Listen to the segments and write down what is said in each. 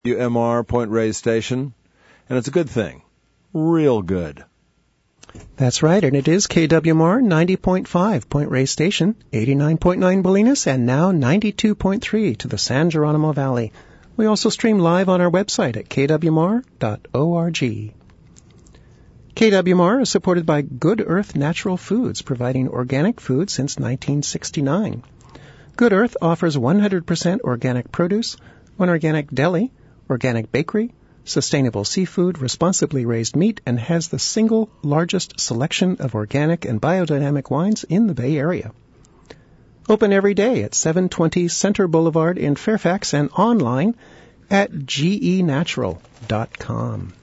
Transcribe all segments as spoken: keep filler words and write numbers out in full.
W M R Point Reyes Station, and it's a good thing. Real good. That's right, and it is K W M R ninety point five Point Reyes Station, eighty-nine point nine Bolinas, and now ninety-two point three to the San Geronimo Valley. We also stream live on our website at k w m r dot org. K W M R is supported by Good Earth Natural Foods, providing organic food since nineteen sixty-nine. Good Earth offers one hundred percent organic produce, one organic deli, organic bakery, sustainable seafood, responsibly raised meat, and has the single largest selection of organic and biodynamic wines in the Bay Area. Open every day at seven twenty Center Boulevard in Fairfax and online at g e natural dot com.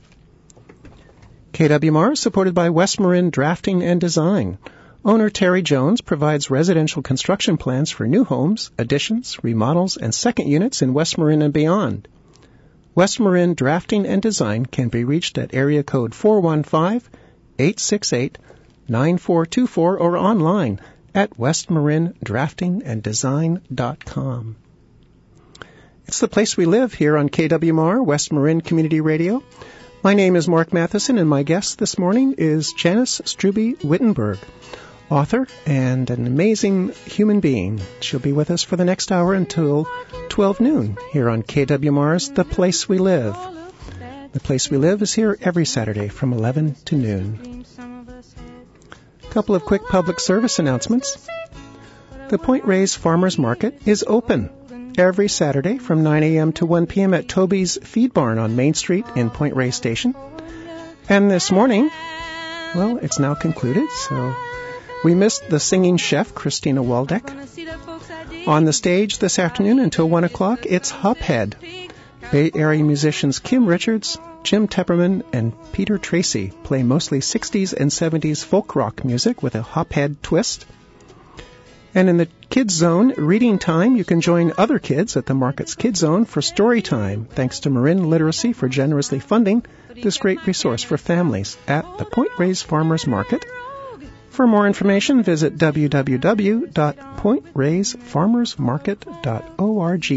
K W M R is supported by West Marin Drafting and Design. Owner Terry Jones provides residential construction plans for new homes, additions, remodels, and second units in West Marin and beyond. West Marin Drafting and Design can be reached at area code four one five, eight six eight, nine four two four or online at west marin drafting and design dot com. It's the place we live here on K W M R, West Marin Community Radio. My name is Mark Matheson, and my guest this morning is Janice Strube Wittenberg, author and an amazing human being. She'll be with us for the next hour until twelve noon here on K W M R's The Place We Live. The Place We Live is here every Saturday from eleven to noon. A couple of quick public service announcements. The Point Reyes Farmers Market is open every Saturday from nine a.m. to one p.m. at Toby's Feed Barn on Main Street in Point Reyes Station. And this morning, well, it's now concluded, so we missed the singing chef, Christina Waldeck. On the stage this afternoon until one o'clock, it's Hophead. Bay Area musicians Kim Richards, Jim Tepperman, and Peter Tracy play mostly sixties and seventies folk rock music with a Hophead twist. And in the Kids Zone reading time, you can join other kids at the Market's Kids Zone for story time, thanks to Marin Literacy for generously funding this great resource for families at the Point Reyes Farmers Market. For more information, visit w w w dot point reyes farmers market dot org.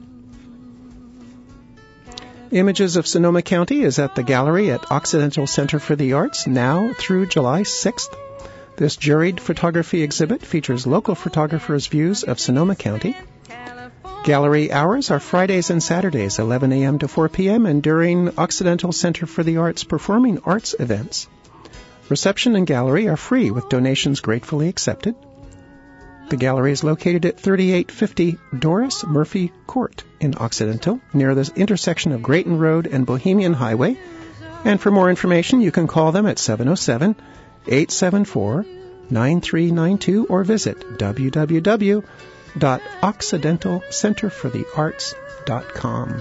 Images of Sonoma County is at the gallery at Occidental Center for the Arts now through July sixth. This juried photography exhibit features local photographers' views of Sonoma County. Gallery hours are Fridays and Saturdays, eleven a.m. to four p.m., and during Occidental Center for the Arts performing arts events. Reception and gallery are free with donations gratefully accepted. The gallery is located at thirty-eight fifty Doris Murphy Court in Occidental, near the intersection of Grayton Road and Bohemian Highway. And for more information, you can call them at seven oh seven, eight seven four, nine three nine two or visit w w w dot occidental center for the arts dot com.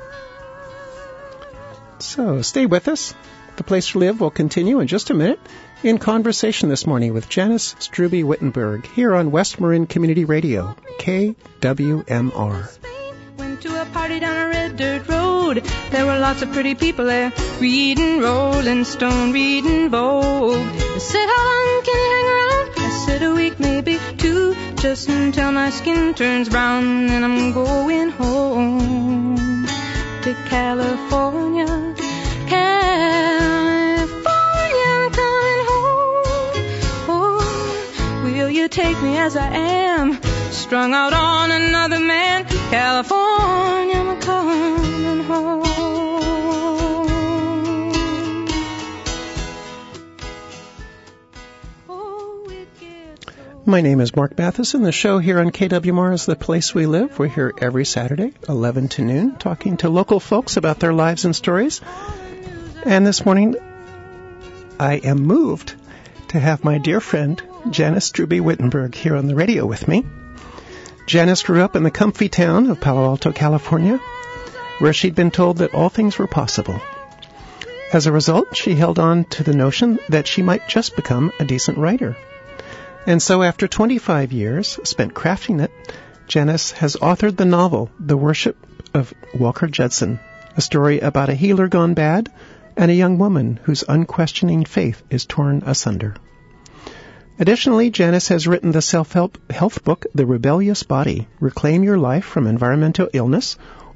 So stay with us. The Place to Live will continue in just a minute in conversation this morning with Janice Strube Wittenberg here on West Marin Community Radio, K W M R. Went to a party down a red dirt road. There were lots of pretty people there, reading Rolling Stone, reading Vogue. They said, how long can you hang around? I said, a week, maybe two, just until my skin turns brown, and I'm going home to California. California, I'm coming home. Oh, will you take me as I am, strung out on another man? California, I'm coming home. Oh, it gets so... My name is Mark Matheson. The show here on K W M R is The Place We Live. We're here every Saturday, eleven to noon, talking to local folks about their lives and stories. And this morning, I am moved to have my dear friend, Janice Strube Wittenberg, here on the radio with me. Janice grew up in the comfy town of Palo Alto, California, where she'd been told that all things were possible. As a result, she held on to the notion that she might just become a decent writer. And so after twenty-five years spent crafting it, Janice has authored the novel, The Worship of Walker Judson, a story about a healer gone bad and a young woman whose unquestioning faith is torn asunder. Additionally, Janice has written the self-help health book, The Rebellious Body, Reclaim Your Life from Environmental Illness,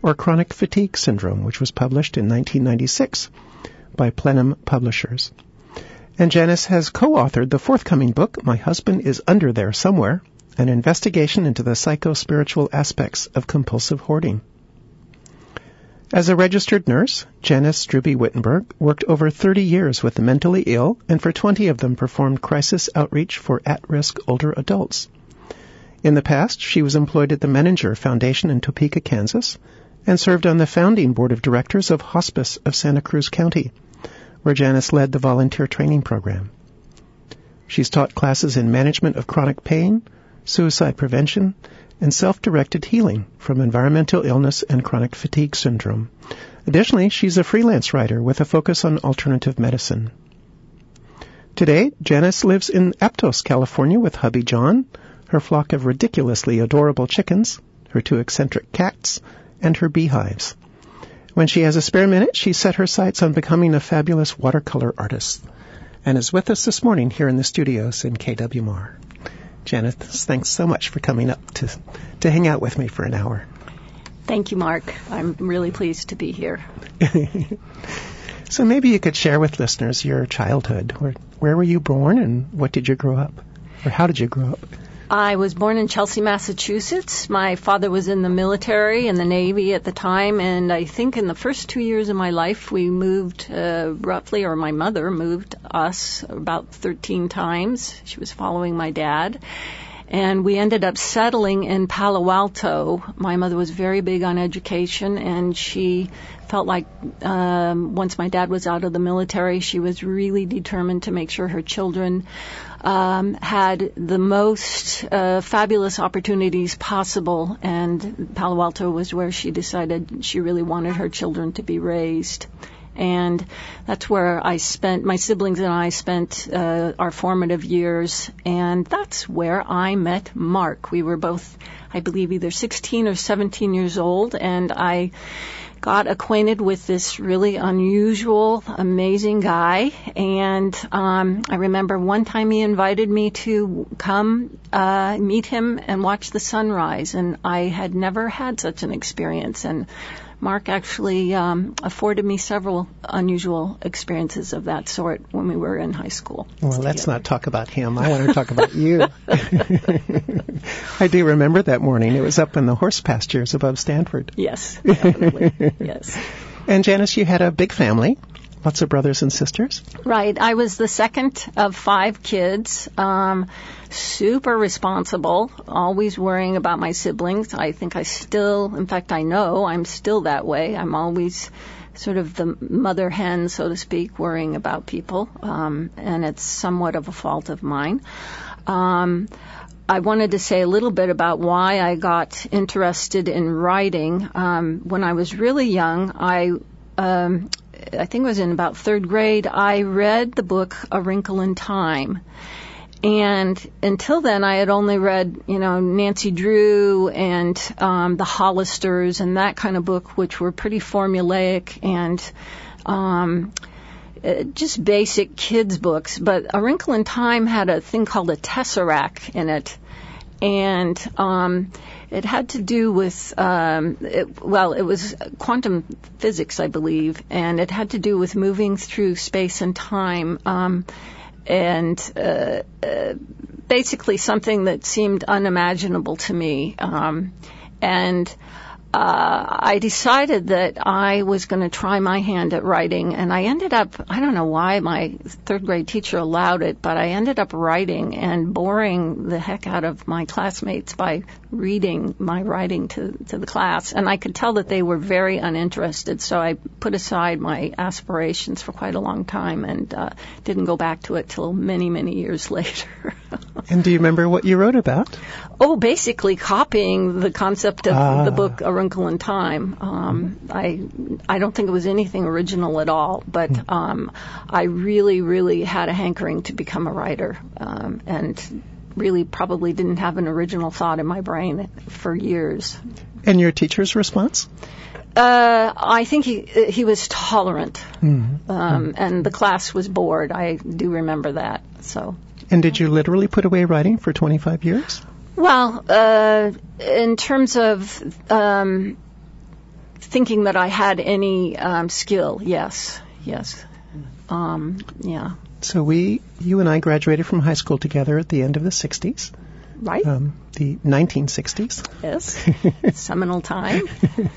or Chronic Fatigue Syndrome, which was published in nineteen ninety-six by Plenum Publishers. And Janice has co-authored the forthcoming book, My Husband is Under There Somewhere, an investigation into the psycho-spiritual aspects of compulsive hoarding. As a registered nurse, Janice Strube-Wittenberg worked over thirty years with the mentally ill and for twenty of them performed crisis outreach for at-risk older adults. In the past, she was employed at the Menninger Foundation in Topeka, Kansas, and served on the founding board of directors of Hospice of Santa Cruz County, where Janice led the volunteer training program. She's taught classes in management of chronic pain, suicide prevention, and self-directed healing from environmental illness and chronic fatigue syndrome. Additionally, she's a freelance writer with a focus on alternative medicine. Today, Janice lives in Aptos, California with hubby John, her flock of ridiculously adorable chickens, her two eccentric cats, and her beehives. When she has a spare minute, she set her sights on becoming a fabulous watercolor artist, and is with us this morning here in the studios in K W M R. Janice, thanks so much for coming up to to hang out with me for an hour. Thank you, Mark. I'm really pleased to be here. So maybe you could share with listeners your childhood. Where, where were you born and what did you grow up? Or how did you grow up? I was born in Chelsea, Massachusetts. My father was in the military, in the Navy at the time, and I think in the first two years of my life we moved uh, roughly, or my mother moved us about thirteen times. She was following my dad. And we ended up settling in Palo Alto. My mother was very big on education, and she felt like um, once my dad was out of the military, she was really determined to make sure her children um, had the most uh, fabulous opportunities possible. And Palo Alto was where she decided she really wanted her children to be raised. And that's where I spent, my siblings and I spent uh, our formative years, and that's where I met Mark. We were both, I believe, either sixteen or seventeen years old, and I got acquainted with this really unusual, amazing guy. And um, I remember one time he invited me to come uh, meet him and watch the sunrise, and I had never had such an experience. And Mark actually um, afforded me several unusual experiences of that sort when we were in high school. Well, together. Let's not talk about him. I want to talk about you. I do remember that morning. It was up in the horse pastures above Stanford. Yes, definitely. Yes. And Janice, you had a big family. Lots of brothers and sisters? Right. I was the second of five kids. Um, super responsible, always worrying about my siblings. I think I still, in fact, I know I'm still that way. I'm always sort of the mother hen, so to speak, worrying about people. Um, and it's somewhat of a fault of mine. Um, I wanted to say a little bit about why I got interested in writing. Um, when I was really young, I... Um, I think it was in about third grade, I read the book A Wrinkle in Time. And until then, I had only read, you know, Nancy Drew and um, the Hollisters and that kind of book, which were pretty formulaic and um, just basic kids' books. But A Wrinkle in Time had a thing called a tesseract in it. And um, it had to do with, um, it, well, it was quantum physics, I believe, and it had to do with moving through space and time, um, and uh, uh, basically something that seemed unimaginable to me. Um, and uh, I decided that I was going to try my hand at writing, and I ended up, I don't know why my third grade teacher allowed it, but I ended up writing and boring the heck out of my classmates by reading my writing to, to the class. And I could tell that they were very uninterested, so I put aside my aspirations for quite a long time and uh, didn't go back to it till many, many years later. And do you remember what you wrote about? Oh, basically copying the concept of ah. the book A Wrinkle in Time. Um, I I don't think it was anything original at all, but um, I really, really had a hankering to become a writer, um, and really probably didn't have an original thought in my brain for years. And your teacher's response? Uh, I think he he was tolerant, mm-hmm. um, and the class was bored. I do remember that. So. And did you literally put away writing for twenty-five years? Well, uh, in terms of um, thinking that I had any um, skill. Yes, yes, um, yeah. So we, you and I graduated from high school together at the end of the sixties. Right. Um, the nineteen sixties. Yes. Seminal time.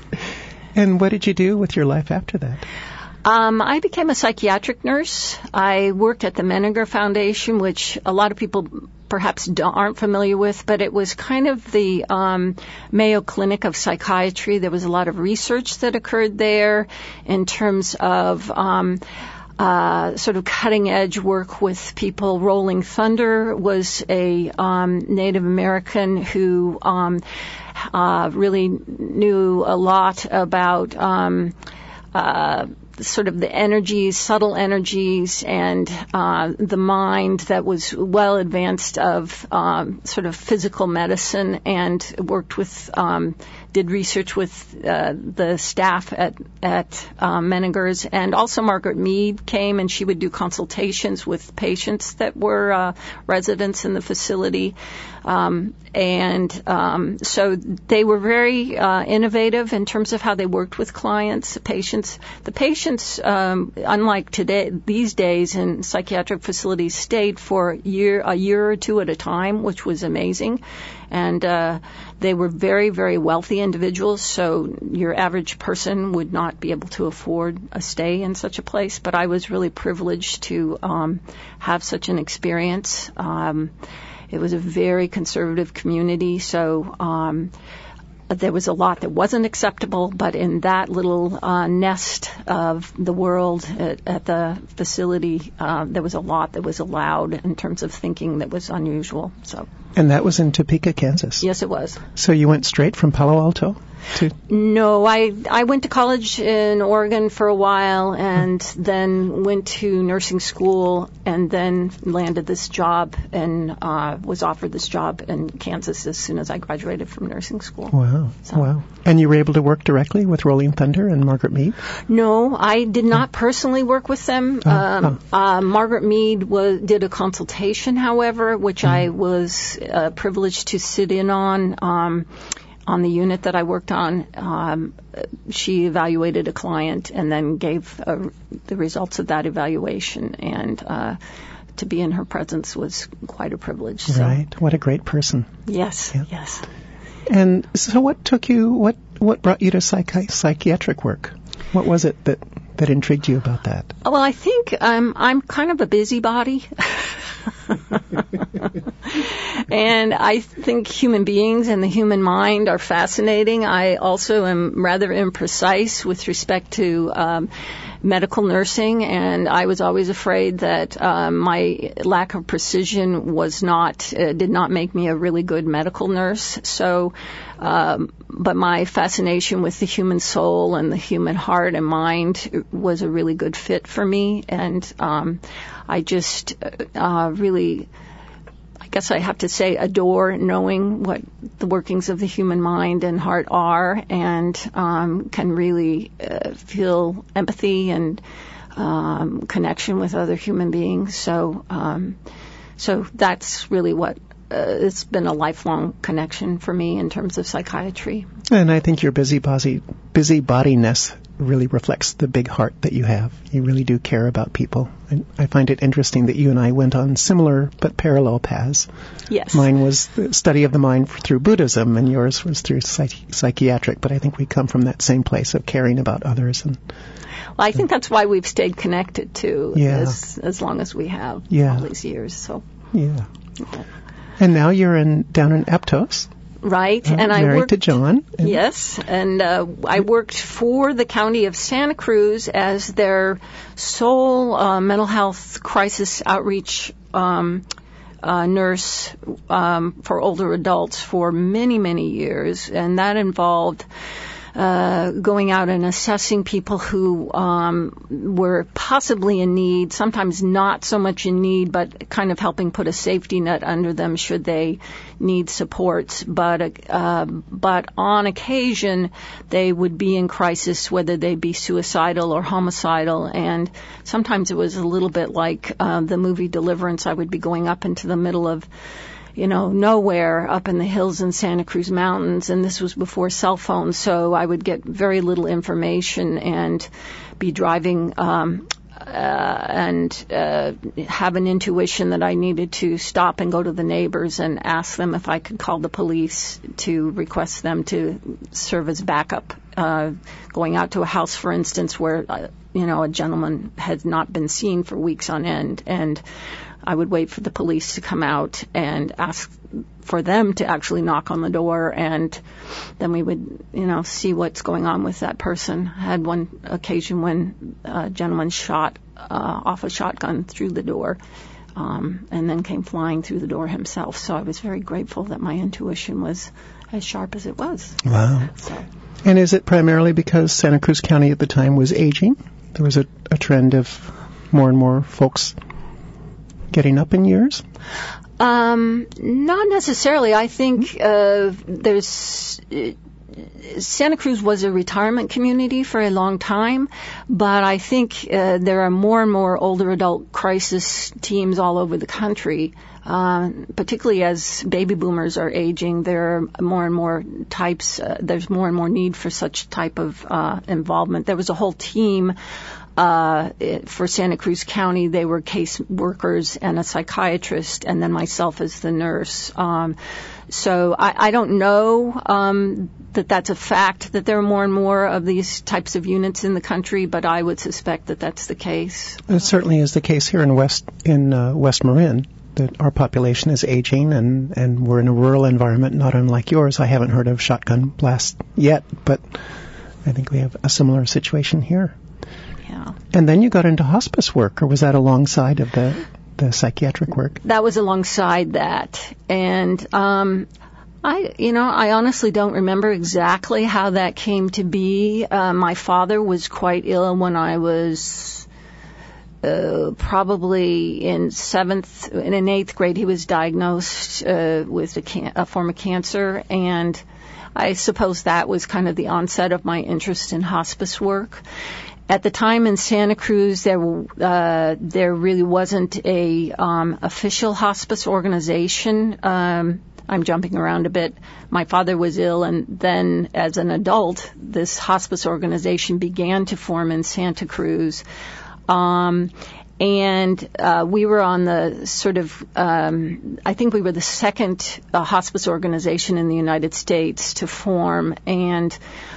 And what did you do with your life after that? Um, I became a psychiatric nurse. I worked at the Menninger Foundation, which a lot of people perhaps don't, aren't familiar with, but it was kind of the um, Mayo Clinic of psychiatry. There was a lot of research that occurred there in terms of um, uh, sort of cutting-edge work with people. Rolling Thunder was a um, Native American who um, uh, really knew a lot about um, uh, sort of the energies, subtle energies, and uh, the mind that was well advanced of um, sort of physical medicine, and worked with, um, did research with uh, the staff at at uh, Menninger's, and also Margaret Mead came, and she would do consultations with patients that were uh, residents in the facility. Um, and um, so they were very uh, innovative in terms of how they worked with clients, patients. The patients, um, unlike today, these days in psychiatric facilities, stayed for a year, a year or two at a time, which was amazing. And uh, they were very, very wealthy individuals, so your average person would not be able to afford a stay in such a place. But I was really privileged to um, have such an experience. Um, It was a very conservative community, so um, there was a lot that wasn't acceptable, but in that little uh, nest of the world at, at the facility, uh, there was a lot that was allowed in terms of thinking that was unusual. So. And that was in Topeka, Kansas? Yes, it was. So you went straight from Palo Alto to... No, I I went to college in Oregon for a while, and hmm. then went to nursing school, and then landed this job, and uh, was offered this job in Kansas as soon as I graduated from nursing school. Wow, so. wow. And you were able to work directly with Rolling Thunder and Margaret Mead? No, I did not personally work with them. Oh, um, oh. Uh, Margaret Mead was, did a consultation, however, which hmm. I was uh, privileged to sit in on. Um, On the unit that I worked on, um, she evaluated a client and then gave uh, the results of that evaluation. And uh, to be in her presence was quite a privilege. So. Right. What a great person. Yes. Yeah. Yes. And so, what took you? What what brought you to psychi- psychiatric work? What was it that that intrigued you about that? Well, I think um, I'm kind of a busybody. And I think human beings and the human mind are fascinating. I also am rather imprecise with respect to um, medical nursing, and I was always afraid that um, my lack of precision was not, uh, did not make me a really good medical nurse. So, um, but my fascination with the human soul and the human heart and mind was a really good fit for me, and um, I just uh, really... I guess I have to say adore knowing what the workings of the human mind and heart are, and um, can really uh, feel empathy and um, connection with other human beings. So, um, so that's really what uh, it's been a lifelong connection for me in terms of psychiatry. And I think your busybody busybodiness really reflects the big heart that you have. You really do care about people. And I find it interesting that you and I went on similar but parallel paths. Yes. Mine was the study of the mind through Buddhism, and yours was through psych- psychiatric, but I think we come from that same place of caring about others. And well, I think that's why we've stayed connected, too, yeah. as, as long as we have yeah. all these years. So. Yeah. And now you're in down in Aptos. Right, uh, and I married worked to John. And yes, and uh, I worked for the county of Santa Cruz as their sole uh, mental health crisis outreach um, uh, nurse um, for older adults for many, many years, and that involved Uh, going out and assessing people who um, were possibly in need, sometimes not so much in need, but kind of helping put a safety net under them should they need supports. But uh, but on occasion, they would be in crisis, whether they be suicidal or homicidal. And sometimes it was a little bit like uh, the movie Deliverance. I would be going up into the middle of you know, nowhere up in the hills in Santa Cruz Mountains, and this was before cell phones, so I would get very little information and be driving um, uh, and uh, have an intuition that I needed to stop and go to the neighbors and ask them if I could call the police to request them to serve as backup. Uh, going out to a house, for instance, where, uh, you know, a gentleman had not been seen for weeks on end, and I would wait for the police to come out and ask for them to actually knock on the door, and then we would, you know, see what's going on with that person. I had one occasion when a gentleman shot uh, off a shotgun through the door, um, and then came flying through the door himself. So I was very grateful that my intuition was as sharp as it was. Wow. So. And is it primarily because Santa Cruz County at the time was aging? There was a, a trend of more and more folks getting up in years? Um, not necessarily. I think uh, there's uh, Santa Cruz was a retirement community for a long time, but I think uh, there are more and more older adult crisis teams all over the country. Uh, particularly as baby boomers are aging, there are more and more types. Uh, there's more and more need for such type of uh, involvement. There was a whole team uh, for Santa Cruz County. They were case workers and a psychiatrist, and then myself as the nurse. Um, so I, I don't know um, that that's a fact that there are more and more of these types of units in the country, but I would suspect that that's the case. It certainly is the case here in West in uh, West Marin. That our population is aging, and, and we're in a rural environment, not unlike yours. I haven't heard of shotgun blasts yet, but I think we have a similar situation here. Yeah. And then you got into hospice work, or was that alongside of the, the psychiatric work? That was alongside that. And um, I, you know, I honestly don't remember exactly how that came to be. Uh, my father was quite ill when I was Uh, probably in seventh, in an eighth grade, he was diagnosed uh, with a, can- a form of cancer, and I suppose that was kind of the onset of my interest in hospice work. At the time in Santa Cruz, there uh, there really wasn't a um, official hospice organization. Um, I'm jumping around a bit. My father was ill, and then as an adult, this hospice organization began to form in Santa Cruz. Um, and uh, we were on the sort of, um, I think we were the second uh, hospice organization in the United States to form, and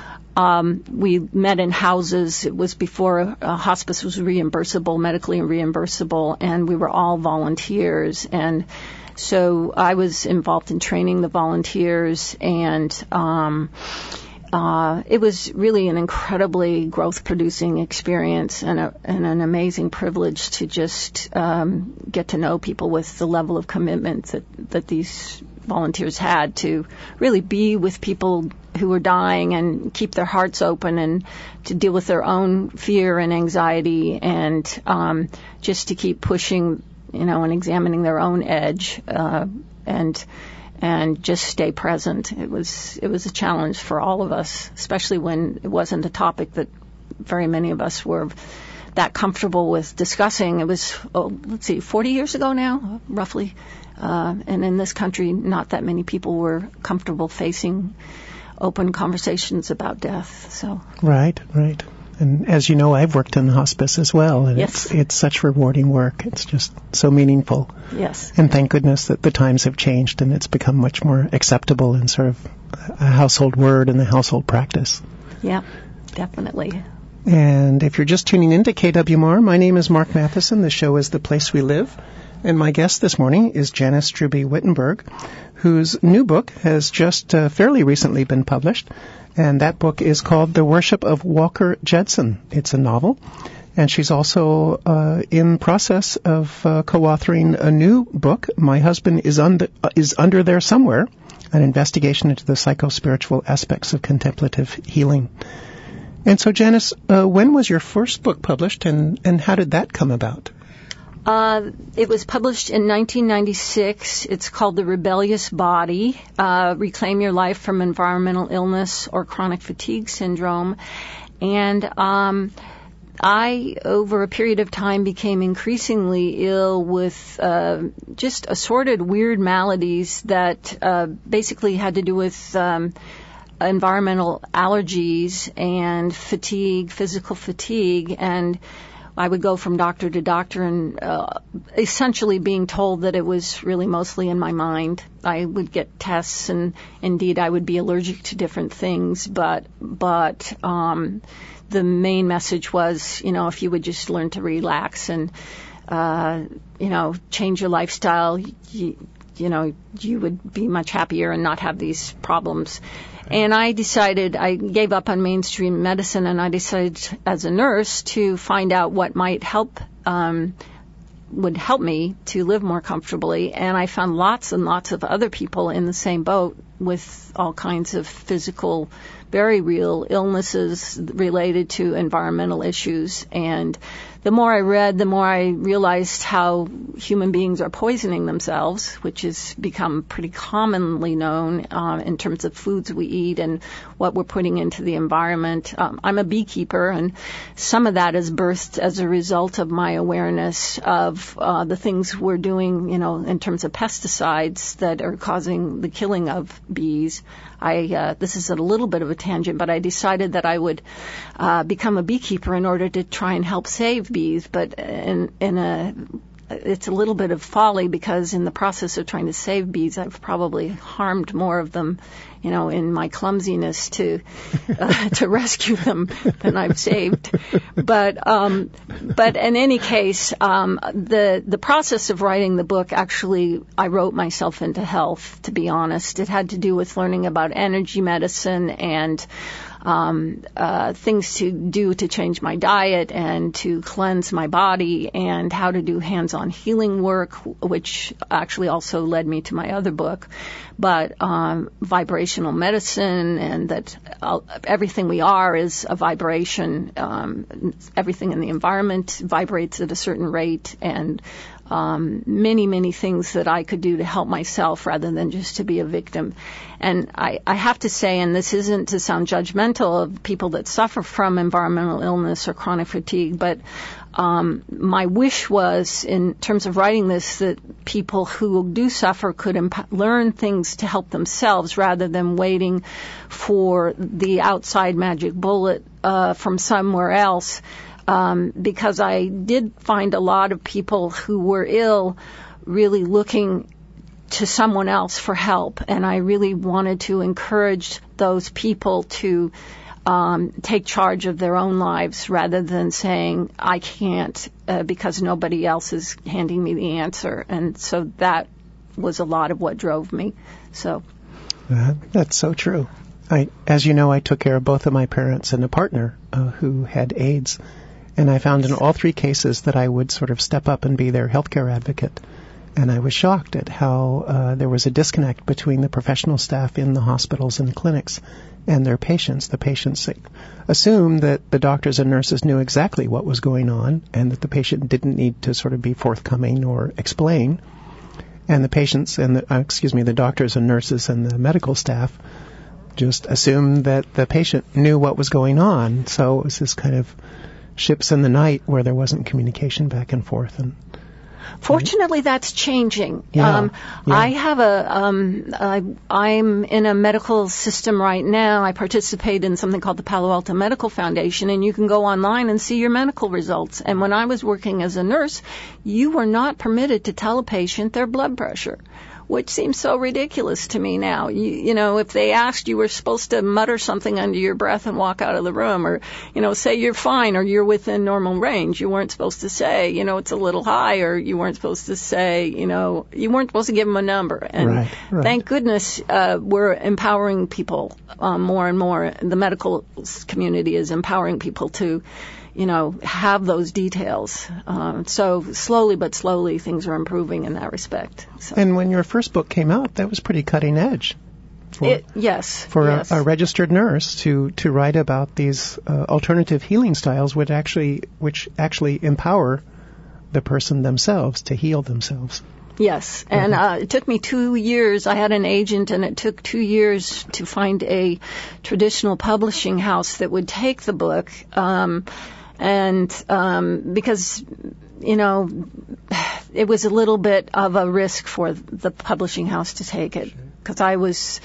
um, we met in houses. It was before uh, hospice was reimbursable, medically reimbursable, and we were all volunteers. And so I was involved in training the volunteers, and um Uh, it was really an incredibly growth-producing experience and, a, and an amazing privilege to just um, get to know people with the level of commitment that, that these volunteers had to really be with people who were dying and keep their hearts open and to deal with their own fear and anxiety and um, just to keep pushing, you know, and examining their own edge uh, and and just stay present. It was it was a challenge for all of us, especially when it wasn't a topic that very many of us were that comfortable with discussing. It was, oh, let's see, forty years ago now, roughly. Uh, and in this country, not that many people were comfortable facing open conversations about death. So Right, right. And as you know, I've worked in hospice as well, and yes. it's it's such rewarding work. It's just so meaningful. Yes. And thank goodness that the times have changed and it's become much more acceptable and sort of a household word and a household practice. Yeah, definitely. And if you're just tuning in to K W M R, my name is Mark Matheson. The show is The Place We Live. And my guest this morning is Janice Strube Wittenberg, whose new book has just uh, fairly recently been published. And that book is called The Worship of Walker Jedson. It's a novel. And she's also uh, in process of uh, co-authoring a new book, My Husband is, under, uh, is Under There Somewhere, an investigation into the psycho-spiritual aspects of contemplative healing. And so, Janice, uh, when was your first book published, and, and how did that come about? Uh, it was published in nineteen ninety-six. It's called The Rebellious Body, uh, Reclaim Your Life from Environmental Illness or Chronic Fatigue Syndrome. And um, I, over a period of time, became increasingly ill with uh, just assorted weird maladies that uh, basically had to do with um, environmental allergies and fatigue, physical fatigue, and I would go from doctor to doctor and uh, essentially being told that it was really mostly in my mind. I would get tests, and indeed I would be allergic to different things, but but um, the main message was, you know, if you would just learn to relax and, uh, you know, change your lifestyle, you, you know, you would be much happier and not have these problems. And I decided, I gave up on mainstream medicine, and I decided as a nurse to find out what might help, um, would help me to live more comfortably. And I found lots and lots of other people in the same boat with all kinds of physical, very real illnesses related to environmental issues. And the more I read, the more I realized how human beings are poisoning themselves, which has become pretty commonly known uh, in terms of foods we eat and what we're putting into the environment. Um, I'm a beekeeper, and some of that is birthed as a result of my awareness of uh, the things we're doing, you know, in terms of pesticides that are causing the killing of bees. I uh, this is a little bit of a tangent, but I decided that I would uh, become a beekeeper in order to try and help save bees, but in, in a it's a little bit of folly, because in the process of trying to save bees, I've probably harmed more of them, you know, in my clumsiness to uh, to rescue them than I've saved. But um, but in any case, um, the the process of writing the book, actually, I wrote myself into health. To be honest, it had to do with learning about energy medicine and Um, uh, things to do to change my diet and to cleanse my body, and how to do hands-on healing work, which actually also led me to my other book. But um, vibrational medicine, and that uh, everything we are is a vibration. Um, everything in the environment vibrates at a certain rate, and um, many, many things that I could do to help myself rather than just to be a victim. And I, I have to say, and this isn't to sound judgmental of people that suffer from environmental illness or chronic fatigue, but um, my wish was, in terms of writing this, that people who do suffer could imp- learn things to help themselves rather than waiting for the outside magic bullet uh, from somewhere else. Um, because I did find a lot of people who were ill really looking to someone else for help, and I really wanted to encourage those people to um, take charge of their own lives rather than saying, I can't uh, because nobody else is handing me the answer. And so that was a lot of what drove me. So uh, that's so true. I, as you know, I took care of both of my parents and a partner uh, who had AIDS. And I found in all three cases that I would sort of step up and be their healthcare advocate. And I was shocked at how uh, there was a disconnect between the professional staff in the hospitals and clinics and their patients. The patients assumed that the doctors and nurses knew exactly what was going on, and that the patient didn't need to sort of be forthcoming or explain. And the patients and the, uh, excuse me, the doctors and nurses and the medical staff just assumed that the patient knew what was going on. So it was this kind of ships in the night where there wasn't communication back and forth. And fortunately, that's changing. Yeah, um, yeah. I have a, um, I, I'm in a medical system right now. I participate in something called the Palo Alto Medical Foundation, and you can go online and see your medical results. And when I was working as a nurse, you were not permitted to tell a patient their blood pressure, which seems so ridiculous to me now. You, you know, if they asked, you were supposed to mutter something under your breath and walk out of the room, or, you know, say you're fine or you're within normal range. You weren't supposed to say, you know, it's a little high, or you weren't supposed to say, you know, you weren't supposed to give them a number. And right, right. Thank goodness uh, we're empowering people um, more and more. The medical community is empowering people to, you know, have those details. Um, so slowly but slowly, things are improving in that respect. So. And when your first book came out, that was pretty cutting edge. For, it, yes. For yes. A, a registered nurse to, to write about these uh, alternative healing styles, which actually which actually empower the person themselves to heal themselves. Yes, and uh, it took me two years. I had an agent, and it took two years to find a traditional publishing house that would take the book. Um, And um, because, you know, it was a little bit of a risk for the publishing house to take it, because I was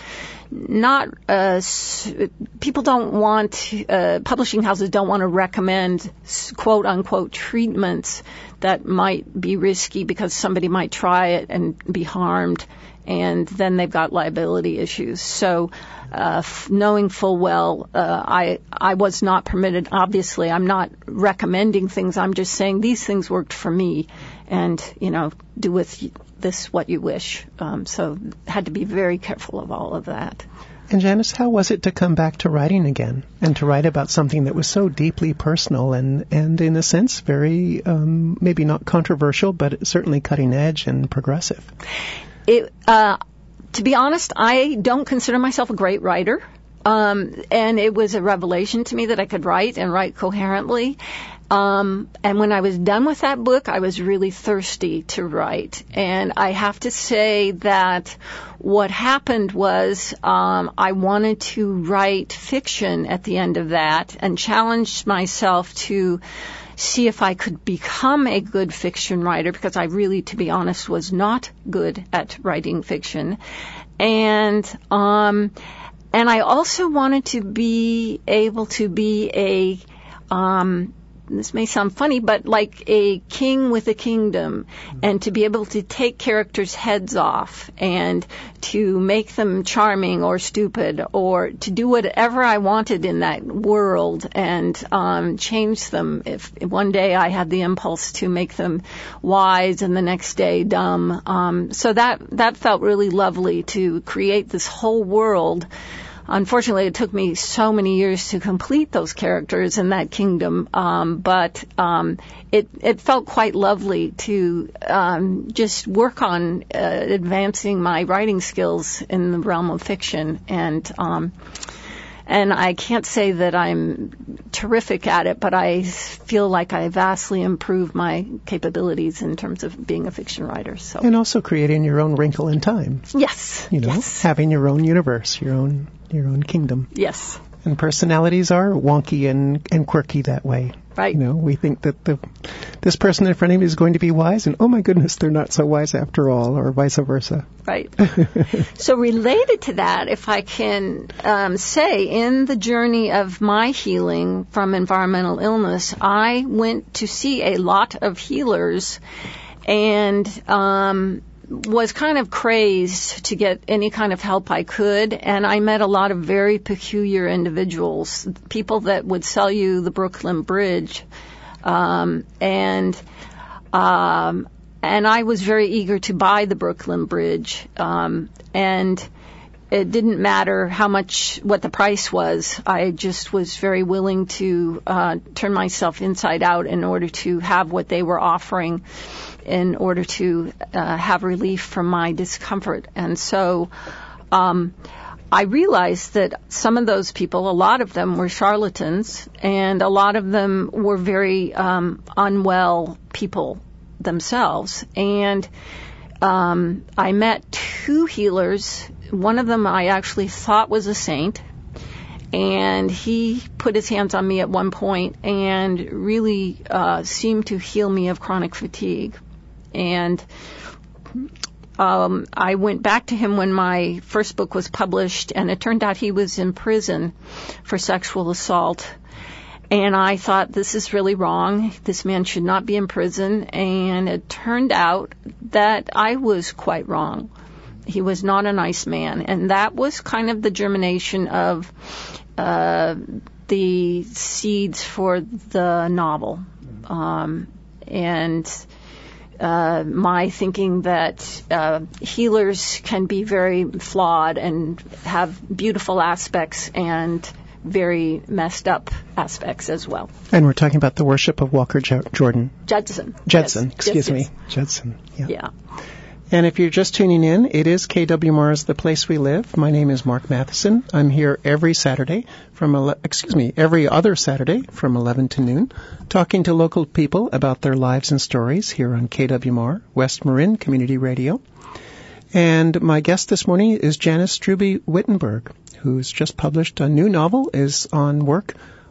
not, uh, people don't want, uh, publishing houses don't want to recommend quote unquote treatments that might be risky because somebody might try it and be harmed, and then they've got liability issues. So, uh, f- knowing full well, uh, I, I was not permitted, obviously, I'm not recommending things, I'm just saying these things worked for me, and, you know, do with this what you wish. Um, so had to be very careful of all of that. And Janice, how was it to come back to writing again and to write about something that was so deeply personal and, and in a sense, very, um, maybe not controversial, but certainly cutting edge and progressive? It, uh, to be honest, I don't consider myself a great writer. Um, and it was a revelation to me that I could write and write coherently. Um, and when I was done with that book, I was really thirsty to write. And I have to say that what happened was, um, I wanted to write fiction at the end of that and challenged myself to see if I could become a good fiction writer, because I really, to be honest, was not good at writing fiction. And, um, and I also wanted to be able to be a, um, this may sound funny, but like a king with a kingdom, and to be able to take characters' heads off and to make them charming or stupid, or to do whatever I wanted in that world and um, change them. If one day I had the impulse to make them wise and the next day dumb. Um, so that, that felt really lovely, to create this whole world. Unfortunately, it took me so many years to complete those characters in that kingdom, um, but um, it, it felt quite lovely to um, just work on uh, advancing my writing skills in the realm of fiction. And um, and I can't say that I'm terrific at it, but I feel like I vastly improved my capabilities in terms of being a fiction writer. So. And also creating your own wrinkle in time. Yes. You know, yes. having your own universe, your own your own kingdom. Yes. And personalities are wonky and, and quirky that way. Right. You know, we think that the this person in front of me is going to be wise, and oh my goodness, they're not so wise after all, or vice versa. Right. So related to that, if I can um, say, in the journey of my healing from environmental illness, I went to see a lot of healers, and um was kind of crazed to get any kind of help I could, and I met a lot of very peculiar individuals, people that would sell you the Brooklyn Bridge, um, and um, and I was very eager to buy the Brooklyn Bridge, um, and it didn't matter how much, what the price was. I just was very willing to uh, turn myself inside out in order to have what they were offering, in order to uh, have relief from my discomfort. And so um, I realized that some of those people, a lot of them were charlatans, and a lot of them were very um, unwell people themselves. And um, I met two healers. One of them I actually thought was a saint, and he put his hands on me at one point and really uh, seemed to heal me of chronic fatigue. And um, I went back to him when my first book was published, and it turned out he was in prison for sexual assault. And I thought, this is really wrong. This man should not be in prison. And it turned out that I was quite wrong. He was not a nice man. And that was kind of the germination of uh, the seeds for the novel. Um, and uh, my thinking that uh, healers can be very flawed and have beautiful aspects and very messed up aspects as well. And we're talking about the worship of Walker J- Jordan. Judson. Judson, yes. excuse yes, me. Yes. Judson, yeah. Yeah. And if you're just tuning in, it is K W M R's The Place We Live. My name is Mark Matheson. I'm here every Saturday from, ele- excuse me, every other Saturday from eleven to noon, talking to local people about their lives and stories here on K W M R, West Marin Community Radio. And my guest this morning is Janice Struby Wittenberg, who's just published a new novel, is on work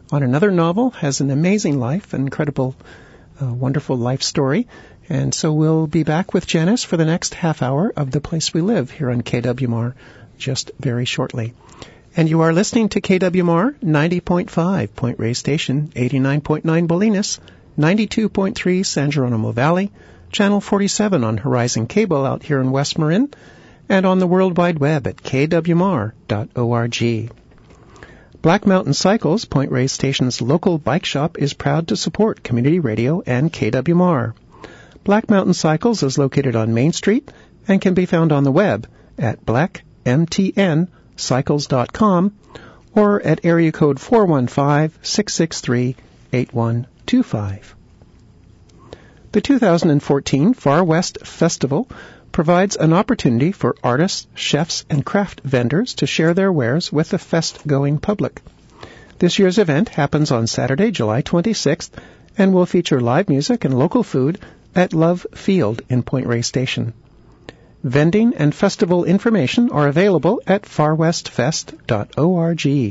on another novel, has an amazing life, an incredible, uh, wonderful life story. And so we'll be back with Janice for the next half hour of The Place We Live here on K W M R just very shortly. And you are listening to K W M R ninety point five Point Reyes Station, eighty-nine point nine Bolinas, ninety-two point three San Geronimo Valley, Channel forty-seven on Horizon Cable out here in West Marin, and on the World Wide Web at k w m r dot org. Black Mountain Cycles, Point Reyes Station's local bike shop, is proud to support community radio and K W M R. Black Mountain Cycles is located on Main Street and can be found on the web at black m t n cycles dot com or at area code four one five, six six three, eight one two five. The two thousand fourteen Far West Festival provides an opportunity for artists, chefs, and craft vendors to share their wares with the fest-going public. This year's event happens on Saturday, July twenty-sixth, and will feature live music and local food at Love Field in Point Reyes Station. Vending and festival information are available at far west fest dot org.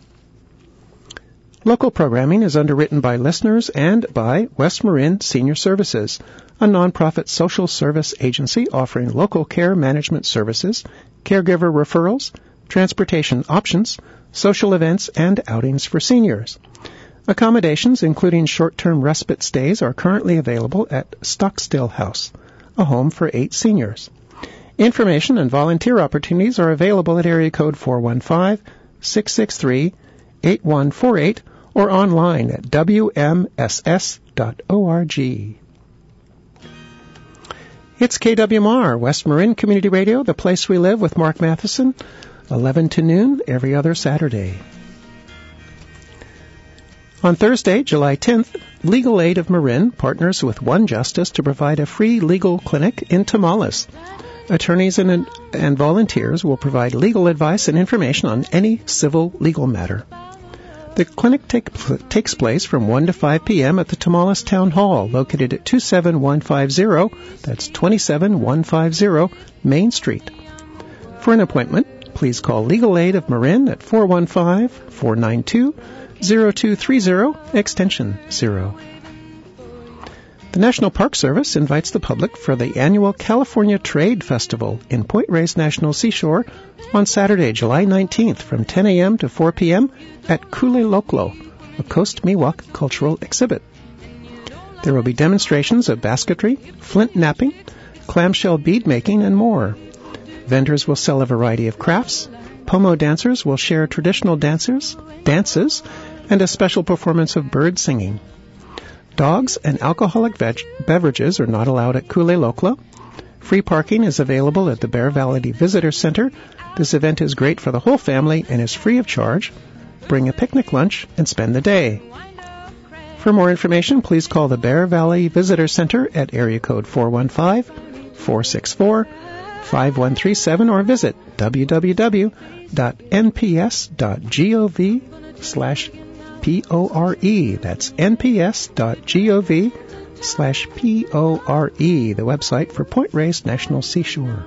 Local programming is underwritten by listeners and by West Marin Senior Services, a nonprofit social service agency offering local care management services, caregiver referrals, transportation options, social events, and outings for seniors. Accommodations, including short-term respite stays, are currently available at Stockstill House, a home for eight seniors. Information and volunteer opportunities are available at area code four one five, six six three, eight one four eight or online at w m s s dot org. It's K W M R, West Marin Community Radio, The Place We Live with Mark Matheson, eleven to noon every other Saturday. On Thursday, July tenth, Legal Aid of Marin partners with One Justice to provide a free legal clinic in Tamales. Attorneys and, and volunteers will provide legal advice and information on any civil legal matter. The clinic take, takes place from one to five p.m. at the Tamales Town Hall, located at two seven one five zero, that's two seven one five zero, Main Street. For an appointment, please call Legal Aid of Marin at four one five, four nine two, zero two three zero, extension zero. The National Park Service invites the public for the annual California Trade Festival in Point Reyes National Seashore on Saturday, July nineteenth from ten a.m. to four p.m. at Kuleloklo, a Coast Miwok cultural exhibit. There will be demonstrations of basketry, flint knapping, clamshell bead making, and more. Vendors will sell a variety of crafts. Pomo dancers will share traditional dancers, dances, and a special performance of bird singing. Dogs and alcoholic veg- beverages are not allowed at Kuleloklo. Free parking is available at the Bear Valley Visitor Center. This event is great for the whole family and is free of charge. Bring a picnic lunch and spend the day. For more information, please call the Bear Valley Visitor Center at area code four one five, four six four, five one three seven or visit w w w dot n p s dot gov slash P O R E. That's n p s dot gov slash P O R E, the website for Point Reyes National Seashore.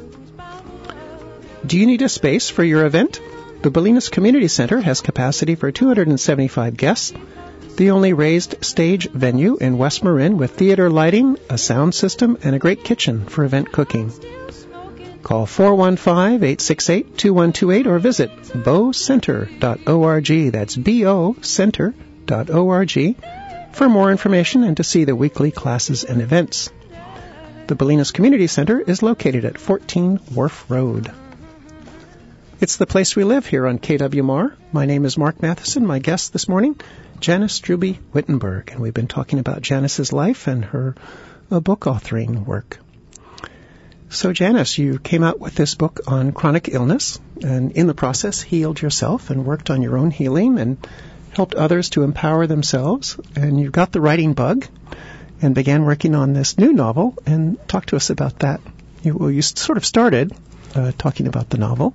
Do you need a space for your event? The Bolinas Community Center has capacity for two hundred seventy-five guests, the only raised stage venue in West Marin with theater lighting, a sound system, and a great kitchen for event cooking. Call four one five, eight six eight, two one two eight or visit bo center dot org. That's B O center dot org for more information and to see the weekly classes and events. The Bolinas Community Center is located at fourteen Wharf Road. It's The Place We Live here on K W M R. My name is Mark Matheson. My guest this morning, Janice Struby Wittenberg, and we've been talking about Janice's life and her uh, book authoring work. So, Janice, you came out with this book on chronic illness, and in the process healed yourself and worked on your own healing and helped others to empower themselves. And you got the writing bug and began working on this new novel. And talk to us about that. You, well, you sort of started uh, talking about the novel.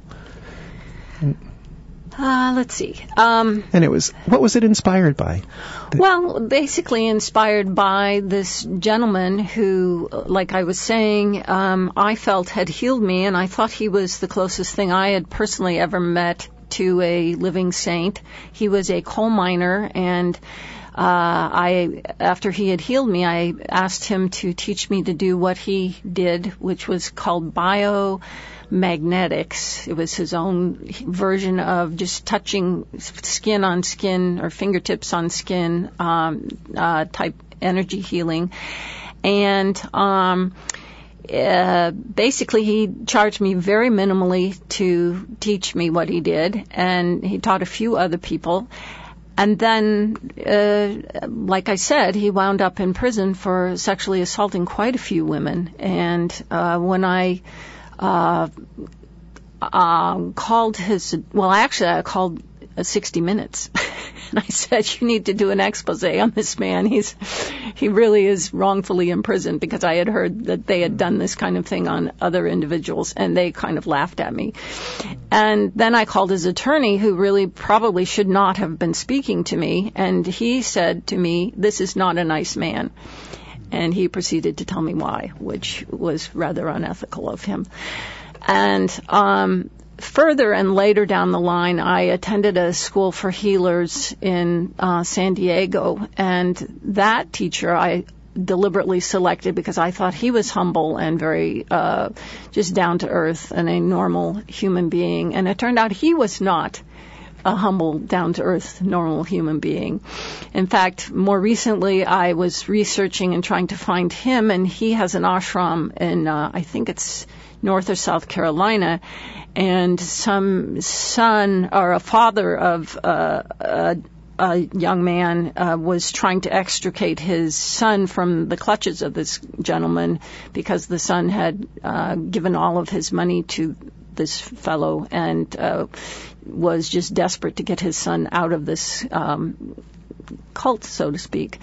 Uh, let's see. Um, and it was, what was it inspired by? The well, basically inspired by this gentleman who, like I was saying, um, I felt had healed me, and I thought he was the closest thing I had personally ever met to a living saint. He was a coal miner, and uh, I, after he had healed me, I asked him to teach me to do what he did, which was called biomagnetics. It was his own version of just touching skin on skin or fingertips on skin um, uh, type energy healing. And um, uh, basically he charged me very minimally to teach me what he did, and he taught a few other people. And then, uh, like I said, he wound up in prison for sexually assaulting quite a few women. And uh, when I uh, uh, called his, well, actually I called uh, sixty minutes. And I said, you need to do an expose on this man. He's, he really is wrongfully imprisoned, because I had heard that they had done this kind of thing on other individuals, and they kind of laughed at me. And then I called his attorney, who really probably should not have been speaking to me, and he said to me, this is not a nice man. And he proceeded to tell me why, which was rather unethical of him. And, um, further and later down the line, I attended a school for healers in uh, San Diego, and that teacher I deliberately selected because I thought he was humble and very uh, just down to earth and a normal human being. And it turned out he was not a humble, down-to-earth, normal human being. In fact, more recently, I was researching and trying to find him, and he has an ashram in, uh, I think it's North or South Carolina, and some son or a father of uh, a, a young man uh, was trying to extricate his son from the clutches of this gentleman, because the son had uh, given all of his money to this fellow and uh, was just desperate to get his son out of this um, cult, so to speak.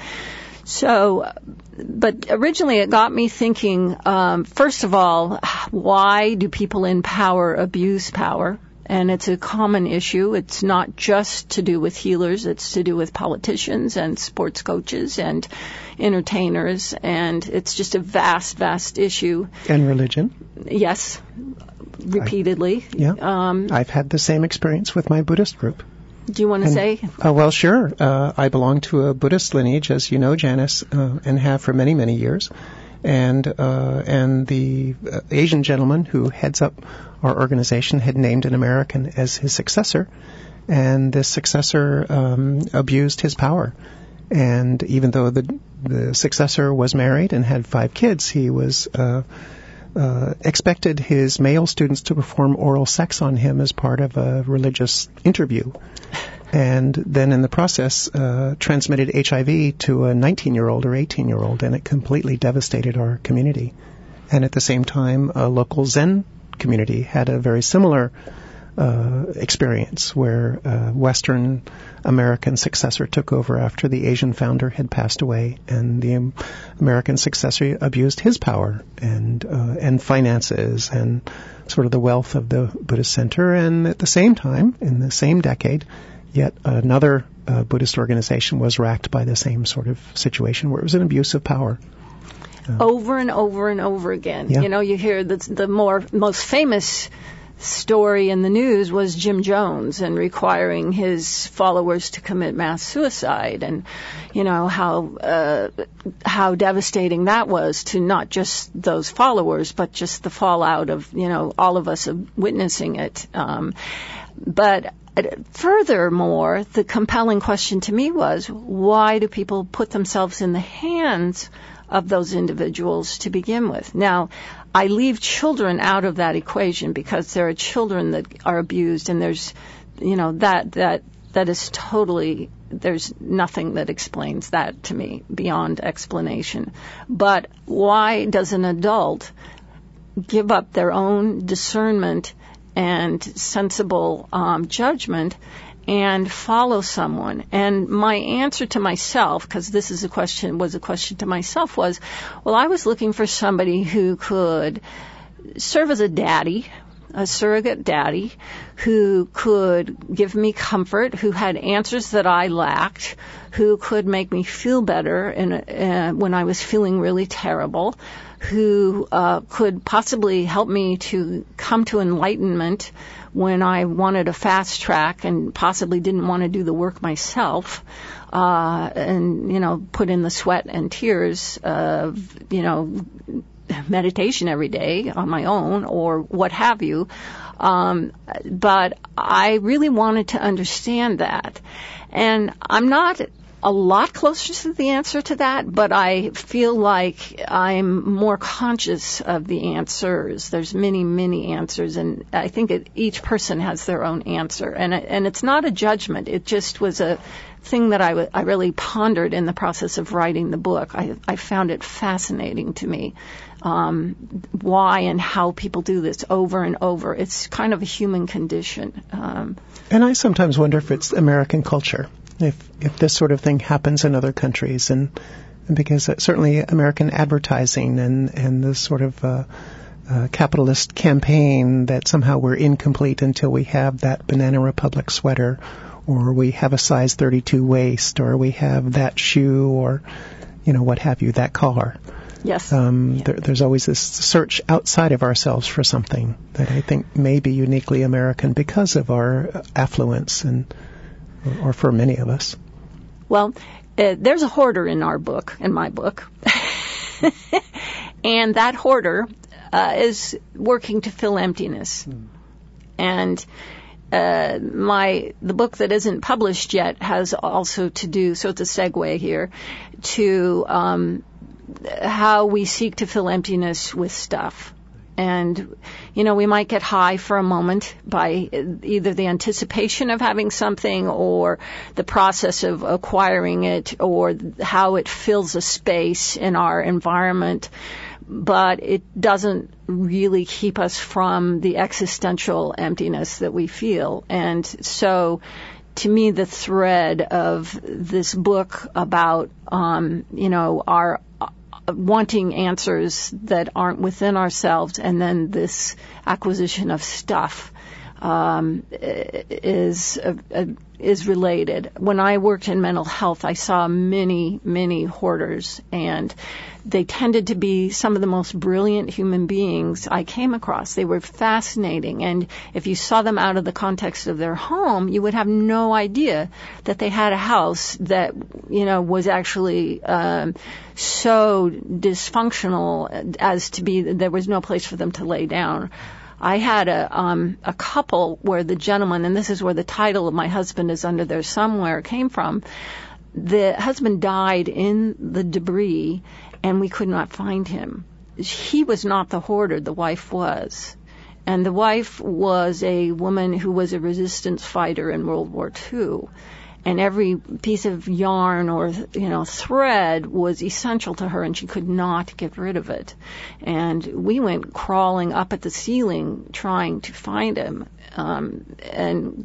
So, but originally it got me thinking, um, first of all, why do people in power abuse power? And it's a common issue. It's not just to do with healers. It's to do with politicians and sports coaches and entertainers. And it's just a vast, vast issue. And religion. Yes, repeatedly. I, yeah. Um, I've had the same experience with my Buddhist group. Do you want to and, say? Uh, well, sure. Uh, I belong to a Buddhist lineage, as you know, Janice, uh, and have for many, many years. And uh, and the uh, Asian gentleman who heads up our organization had named an American as his successor, and this successor um, abused his power. And even though the the successor was married and had five kids, he was uh, uh, expected his male students to perform oral sex on him as part of a religious interview. And then in the process, uh, transmitted H I V to a nineteen-year-old or eighteen-year-old, and it completely devastated our community. And at the same time, a local Zen community had a very similar uh, experience where a Western American successor took over after the Asian founder had passed away, and the um, American successor abused his power and uh, and finances and sort of the wealth of the Buddhist center. And at the same time, in the same decade, yet another uh, Buddhist organization was racked by the same sort of situation where it was an abuse of power. Uh, over and over and over again. Yeah. You know, you hear the, the more most famous story in the news was Jim Jones and requiring his followers to commit mass suicide, and you know how uh, how devastating that was to not just those followers, but just the fallout of you know all of us witnessing it. Um, but furthermore, the compelling question to me was, why do people put themselves in the hands of those individuals to begin with? Now, I leave children out of that equation because there are children that are abused, and there's, you know, that that that is totally, there's nothing that explains that to me beyond explanation. But why does an adult give up their own discernment and sensible um, judgment and follow someone? And my answer to myself, because this is a question, was a question to myself, was, well, I was looking for somebody who could serve as a daddy, a surrogate daddy who could give me comfort, who had answers that I lacked, who could make me feel better in, uh, when I was feeling really terrible, who uh, could possibly help me to come to enlightenment when I wanted a fast track and possibly didn't want to do the work myself, uh, and, you know, put in the sweat and tears of, you know, meditation every day on my own or what have you. Um, but I really wanted to understand that. And I'm not a lot closer to the answer to that, but I feel like I'm more conscious of the answers. There's many, many answers, and I think it, each person has their own answer. And and it's not a judgment. It just was a thing that I, w- I really pondered in the process of writing the book. I, I found it fascinating to me, um, why and how people do this over and over. It's kind of a human condition. Um, and I sometimes wonder if it's American culture. If if this sort of thing happens in other countries, and, and because certainly American advertising and and this sort of uh, uh, capitalist campaign that somehow we're incomplete until we have that Banana Republic sweater, or we have a size thirty-two waist, or we have that shoe, or you know what have you, that car. Yes. Um, yeah. there, there's always this search outside of ourselves for something that I think may be uniquely American because of our affluence and. Or for many of us. Well, uh, there's a hoarder in our book, in my book. And that hoarder uh, is working to fill emptiness. Mm. And uh, my the book that isn't published yet has also to do, so it's a segue here, to um, how we seek to fill emptiness with stuff. And, you know, we might get high for a moment by either the anticipation of having something or the process of acquiring it or how it fills a space in our environment. But it doesn't really keep us from the existential emptiness that we feel. And so, to me, the thread of this book about, um, you know, our wanting answers that aren't within ourselves, and then this acquisition of stuff um, is uh, is related. When I worked in mental health, I saw many, many hoarders, and they tended to be some of the most brilliant human beings I came across. They were fascinating, and if you saw them out of the context of their home, you would have no idea that they had a house that, you know, was actually um, so dysfunctional as to be there was no place for them to lay down. I had a um, a couple where the gentleman, and this is where the title of My Husband Is Under There Somewhere came from. The husband died in the debris, and we could not find him. He was not the hoarder, the wife was. And the wife was a woman who was a resistance fighter in World War Two. And every piece of yarn or, you know, thread was essential to her, and she could not get rid of it. And we went crawling up at the ceiling trying to find him. Um, and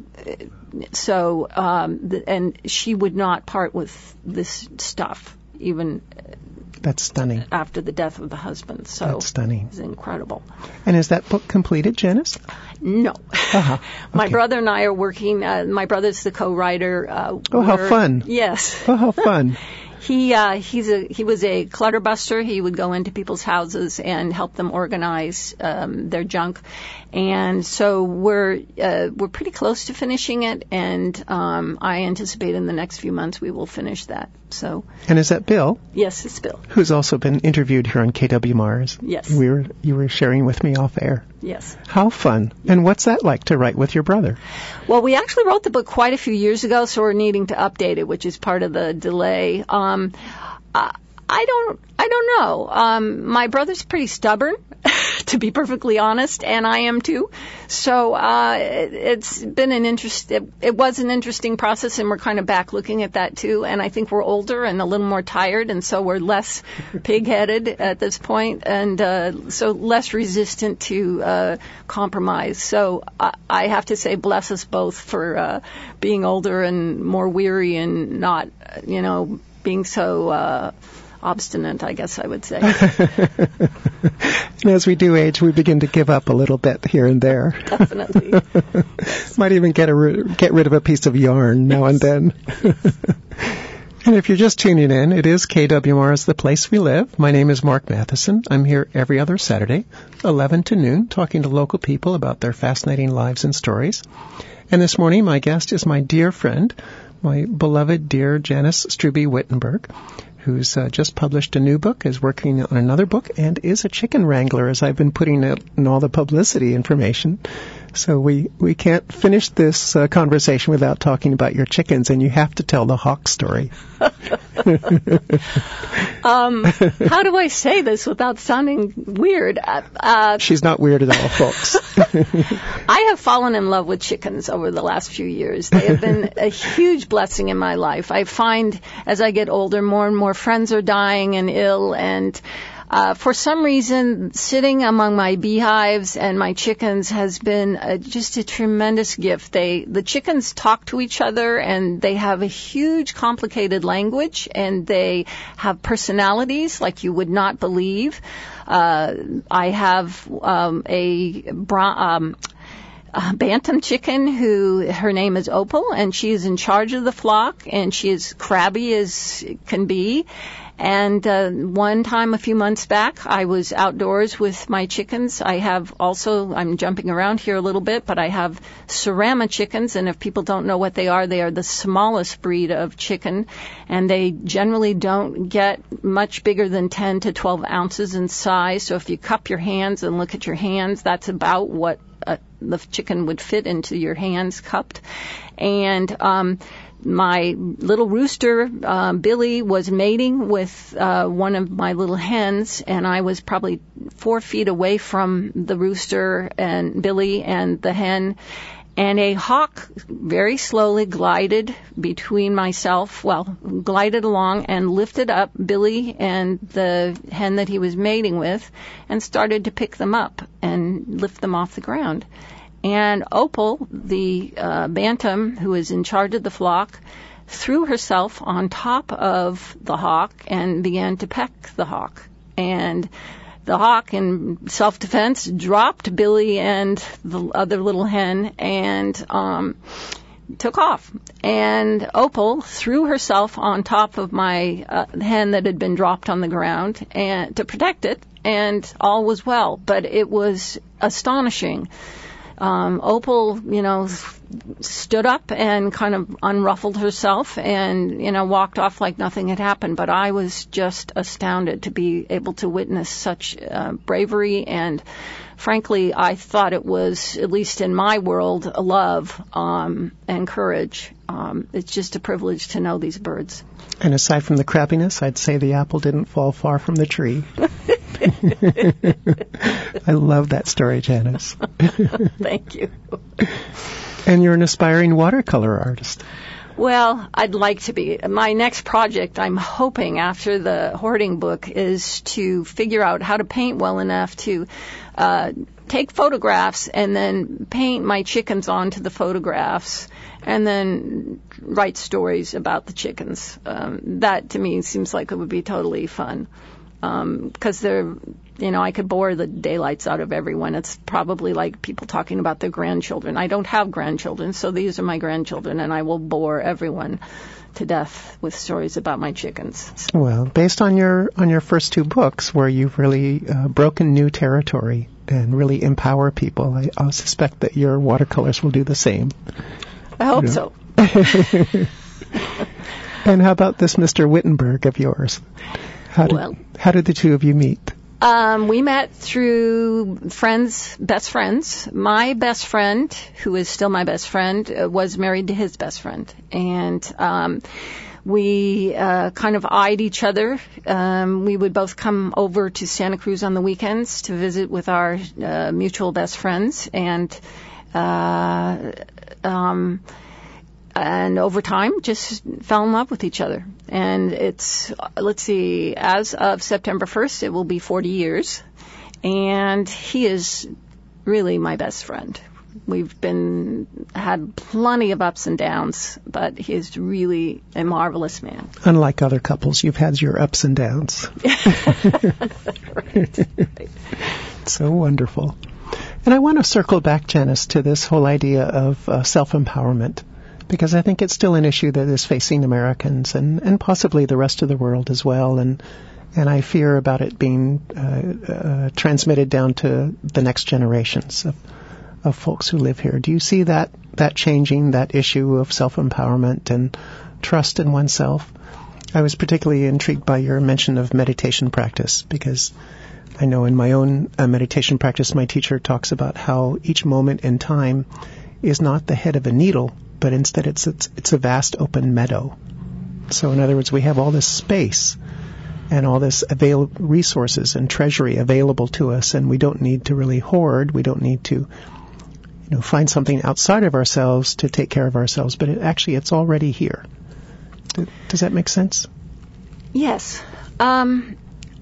so, um, the, and she would not part with this stuff, even That's stunning. after the death of the husband. So That's stunning. It's incredible. And is that book completed, Janice? No. Uh-huh. Okay. My brother and I are working. Uh, my brother's the co-writer. Uh, oh, how fun! Yes. Oh, how fun! He uh, he's a he was a clutter buster. He would go into people's houses and help them organize um, their junk, and so we're uh, we're pretty close to finishing it. And um, I anticipate in the next few months we will finish that. So. And is that Bill? Yes, it's Bill. Who's also been interviewed here on K W Mars. Yes. We were you were sharing with me off air. Yes. How fun! And what's that like to write with your brother? Well, we actually wrote the book quite a few years ago, so we're needing to update it, which is part of the delay. Um, I, I don't, I don't know. Um, my brother's pretty stubborn, to be perfectly honest, and I am too. So uh, it, it's been an interest. It, it was an interesting process, and we're kind of back looking at that too. And I think we're older and a little more tired, and so we're less pig-headed at this point, and uh, so less resistant to uh, compromise. So I, I have to say, bless us both for uh, being older and more weary, and not, you know, being so uh, obstinate, I guess I would say. And as we do age, we begin to give up a little bit here and there. Definitely. Might even get a get rid of a piece of yarn now and then. And if you're just tuning in, it is K W M R's The Place We Live. My name is Mark Matheson. I'm here every other Saturday, eleven to noon, talking to local people about their fascinating lives and stories. And this morning, my guest is my dear friend, my beloved dear Janice Strube Wittenberg, who's uh, just published a new book, is working on another book, and is a chicken wrangler, as I've been putting it in all the publicity information. So we, we can't finish this uh, conversation without talking about your chickens, and you have to tell the hawk story. um, how do I say this without sounding weird? Uh, uh, She's not weird at all, folks. I have fallen in love with chickens over the last few years. They have been a huge blessing in my life. I find as I get older, more and more friends are dying and ill, and Uh, for some reason, sitting among my beehives and my chickens has been uh, just a tremendous gift. They, the chickens talk to each other, and they have a huge, complicated language, and they have personalities like you would not believe. Uh, I have um, a bron- um, a bantam chicken who, her name is Opal, and she is in charge of the flock, and she is crabby as can be. And uh, one time a few months back, I was outdoors with my chickens. I have also, I'm jumping around here a little bit, but I have Cerama chickens, and if people don't know what they are, they are the smallest breed of chicken, and they generally don't get much bigger than ten to twelve ounces in size. So if you cup your hands and look at your hands, that's about what uh, the chicken would fit into your hands cupped. And um my little rooster, uh, Billy, was mating with uh, one of my little hens, and I was probably four feet away from the rooster and Billy and the hen, and a hawk very slowly glided between myself, well, glided along and lifted up Billy and the hen that he was mating with and started to pick them up and lift them off the ground. And Opal, the uh, bantam who is in charge of the flock, threw herself on top of the hawk and began to peck the hawk. And the hawk, in self-defense, dropped Billy and the other little hen and um, took off. And Opal threw herself on top of my uh, hen that had been dropped on the ground and to protect it, and all was well. But it was astonishing. Um, Opal, you know, stood up and kind of unruffled herself and, you know, walked off like nothing had happened. But I was just astounded to be able to witness such uh, bravery. And frankly, I thought it was, at least in my world, a love um, and courage. Um, it's just a privilege to know these birds. And aside from the crabbiness, I'd say the apple didn't fall far from the tree. I love that story, Janice. Thank you. And you're an aspiring watercolor artist. Well, I'd like to be. My next project, I'm hoping, after the hoarding book, is to figure out how to paint well enough to uh, take photographs and then paint my chickens onto the photographs and then write stories about the chickens. Um, that, to me, seems like it would be totally fun. Because um, they're, you know, I could bore the daylights out of everyone. It's probably like people talking about their grandchildren. I don't have grandchildren, so these are my grandchildren, and I will bore everyone to death with stories about my chickens. Well, based on your on your first two books, where you've really uh, broken new territory and really empower people, I, I suspect that your watercolors will do the same. I hope you so. know? And how about this Mister Wittenberg of yours? How did, well, how did the two of you meet? Um, we met through friends, best friends. My best friend, who is still my best friend, uh, was married to his best friend. And um, we uh, kind of eyed each other. Um, we would both come over to Santa Cruz on the weekends to visit with our uh, mutual best friends. And uh, um And over time, just fell in love with each other. And it's, let's see, as of September first, it will be forty years. And he is really my best friend. We've been had plenty of ups and downs, but he's really a marvelous man. Unlike other couples, you've had your ups and downs. Right. So wonderful. And I want to circle back, Janice, to this whole idea of uh, self-empowerment, because I think it's still an issue that is facing Americans and, and possibly the rest of the world as well. And and I fear about it being uh, uh, transmitted down to the next generations of, of folks who live here. Do you see that, that changing, that issue of self-empowerment and trust in oneself? I was particularly intrigued by your mention of meditation practice, because I know in my own uh, meditation practice, my teacher talks about how each moment in time is not the head of a needle, but instead it's, it's, it's a vast open meadow. So in other words, we have all this space and all this avail- resources and treasury available to us, and we don't need to really hoard. We don't need to, you know, find something outside of ourselves to take care of ourselves, but it, actually it's already here. Does that make sense? Yes. Um,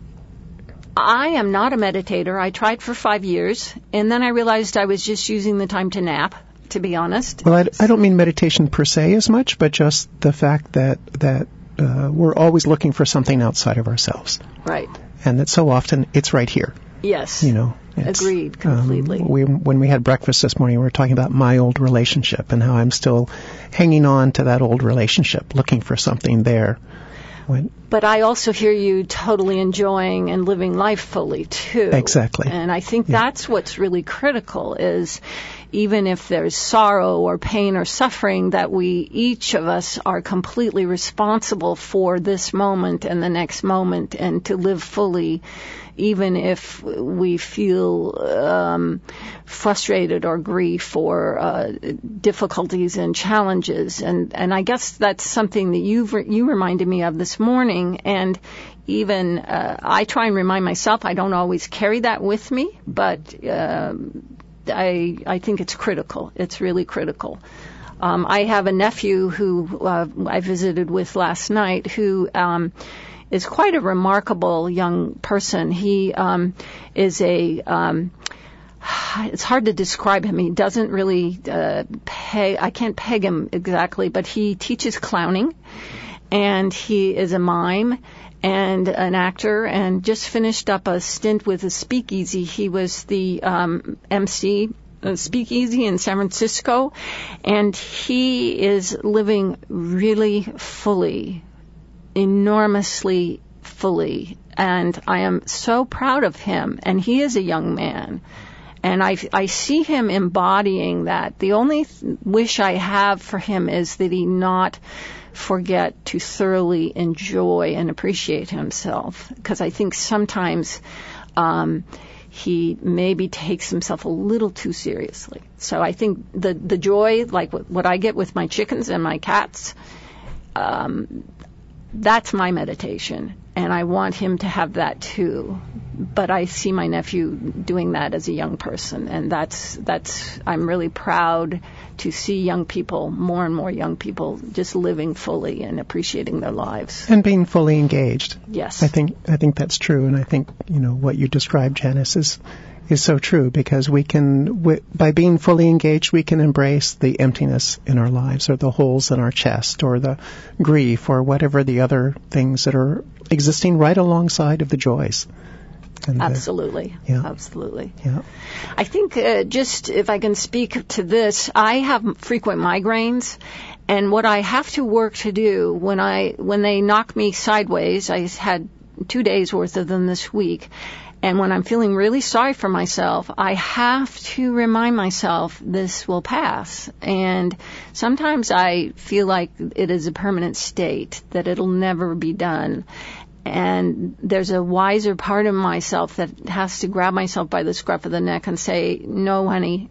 I am not a meditator. I tried for five years, and then I realized I was just using the time to nap, to be honest. Well, I, I don't mean meditation per se as much, but just the fact that, that uh, we're always looking for something outside of ourselves. Right. And that so often it's right here. Yes. You know. Agreed, completely. Um, we, when we had breakfast this morning, we were talking about my old relationship and how I'm still hanging on to that old relationship, looking for something there. When, but I also hear you totally enjoying and living life fully, too. Exactly. And I think yeah. that's what's really critical is even if there's sorrow or pain or suffering, that we, each of us, are completely responsible for this moment and the next moment, and to live fully, even if we feel um, frustrated or grief or uh, difficulties and challenges. And, and I guess that's something that you've re- you reminded me of this morning. And even uh, I try and remind myself, I don't always carry that with me, but um, I, I think it's critical. It's really critical. Um, I have a nephew who uh, I visited with last night who um, is quite a remarkable young person. He um, is a, um, it's hard to describe him. He doesn't really uh, peg, I can't peg him exactly, but he teaches clowning, and he is a mime and an actor, and just finished up a stint with a speakeasy. He was the um, M C uh, speakeasy in San Francisco, and he is living really fully, enormously fully, and I am so proud of him. And he is a young man, and I, I see him embodying that. The only th- wish I have for him is that he not forget to thoroughly enjoy and appreciate himself, because I think sometimes um, he maybe takes himself a little too seriously. So I think the the joy, like what, what I get with my chickens and my cats, um, that's my meditation, and I want him to have that too. But I see my nephew doing that as a young person, and that's that's I'm really proud to see young people, more and more young people, just living fully and appreciating their lives and being fully engaged. Yes, I think I think that's true, and I think you know what you described, Janice, is is so true, because we can, w- by being fully engaged, we can embrace the emptiness in our lives, or the holes in our chest, or the grief, or whatever the other things that are existing right alongside of the joys. And absolutely, the, yeah. absolutely. Yeah. I think uh, just if I can speak to this, I have frequent migraines, and what I have to work to do when I when they knock me sideways, I had two days worth of them this week. And when I'm feeling really sorry for myself, I have to remind myself this will pass. And sometimes I feel like it is a permanent state, that it'll never be done. And there's a wiser part of myself that has to grab myself by the scruff of the neck and say, no, honey,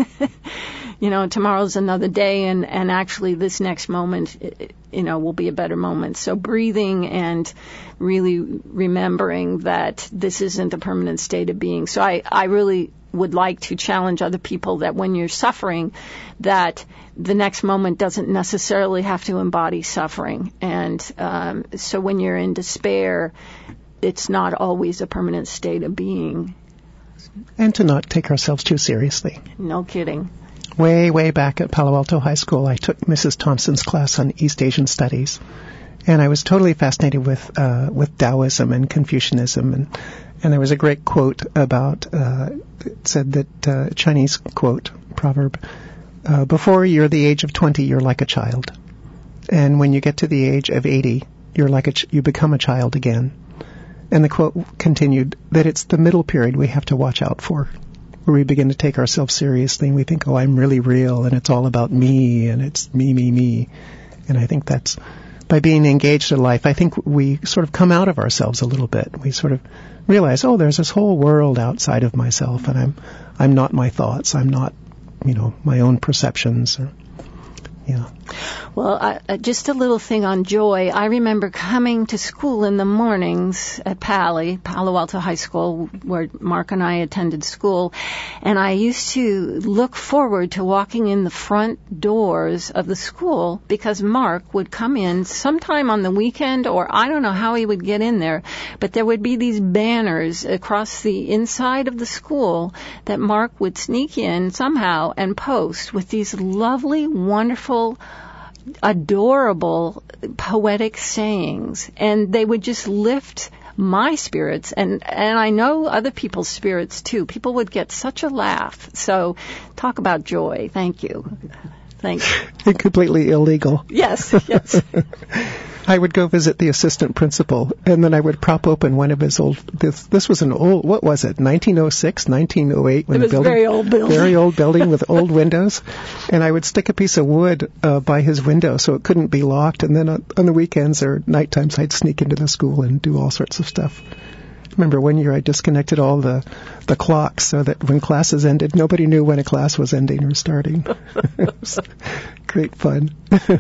you know, tomorrow's another day, and, and actually this next moment, you know, will be a better moment. So breathing and really remembering that this isn't a permanent state of being. So I, I really would like to challenge other people that when you're suffering, that the next moment doesn't necessarily have to embody suffering. And um, so when you're in despair, it's not always a permanent state of being. And to not take ourselves too seriously. No kidding. way, way back at Palo Alto High School, I took Missus Thompson's class on East Asian Studies, and I was totally fascinated with uh, with Taoism and Confucianism, and and there was a great quote about uh, it said that uh, Chinese quote proverb: uh, "Before you're the age of twenty, you're like a child, and when you get to the age of eighty, you're like a ch- you become a child again." And the quote continued that it's the middle period we have to watch out for, where we begin to take ourselves seriously and we think, oh, I'm really real and it's all about me and it's me, me, me. And I think that's, by being engaged in life, I think we sort of come out of ourselves a little bit. We sort of realize, oh, there's this whole world outside of myself, and I'm I'm not my thoughts. I'm not, you know, my own perceptions. Or, yeah. Well, uh, just a little thing on joy. I remember coming to school in the mornings at Pali, Palo Alto High School, where Mark and I attended school, and I used to look forward to walking in the front doors of the school because Mark would come in sometime on the weekend, or I don't know how he would get in there, but there would be these banners across the inside of the school that Mark would sneak in somehow and post with these lovely, wonderful, adorable, poetic sayings, and they would just lift my spirits, and and I know other people's spirits too. People would get such a laugh. So talk about joy. Thank you. Thank you. Completely illegal. Yes, yes. I would go visit the assistant principal, and then I would prop open one of his old, this, this was an old, what was it, nineteen oh six, nineteen oh eight? When it was the building, a very old building. Very old building with old windows, and I would stick a piece of wood uh, by his window so it couldn't be locked, and then on, on the weekends or night times I'd sneak into the school and do all sorts of stuff. Remember one year I disconnected all the, the clocks so that when classes ended, nobody knew when a class was ending or starting. It was great fun.